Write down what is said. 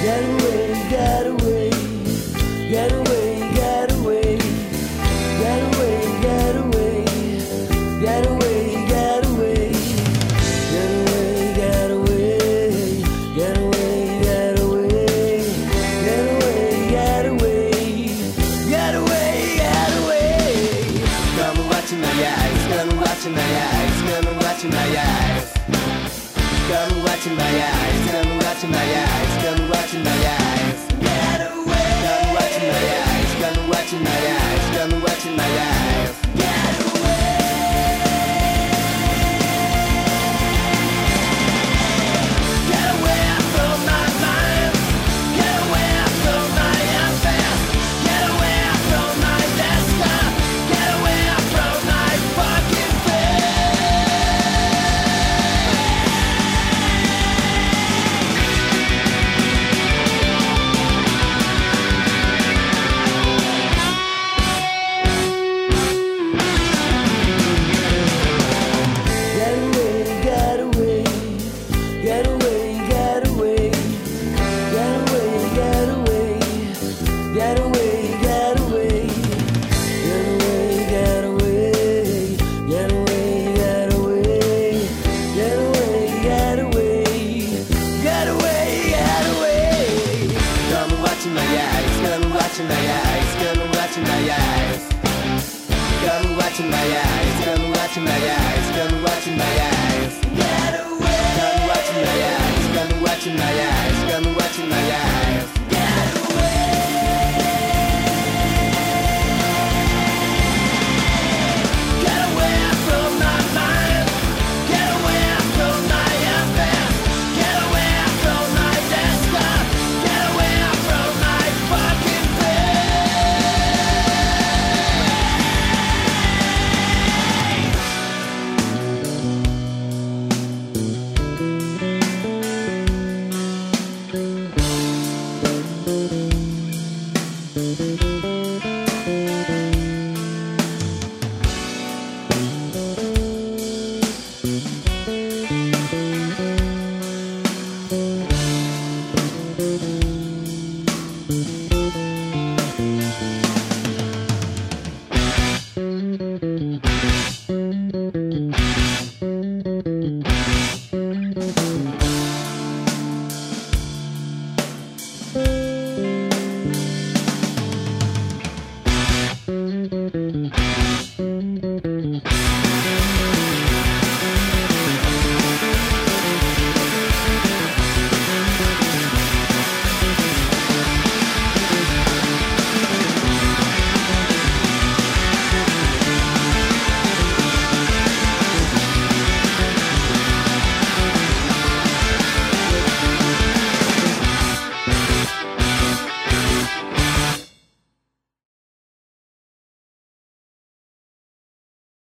Get away, get away, get away, get away, get away, get away, get away, get away, get away, get away, get away, get away, get away, get away, get away, get away. Come and watch in my eyes, come and watch in my eyes, come and watch in my eyes. Come and watch in my eyes, come and watch in my eyes, come and watch in my eyes. Get away. Come and watch in my eyes, come and watch in my eyes, come and watch in my eyes. Get away. Get away from my mind. Get away from my affairs. Get away from my desk. Get away from my fucking face. Get away, get away, get away, get away, get away, get away, get away, get away, get away, get away, get away, get away, get away, get away. Come and watch in my eyes, come and watch in my eyes, come and watch in my eyes. Come and watch in my eyes, come and watch in my eyes, come and watch in my eyes. Get away. Come and watch in my eyes, come and watch in my eyes, come and watch in my eyes. Get away. Get away from my mind. Get away from my affairs. Get away from my desk. Get away from my fucking face.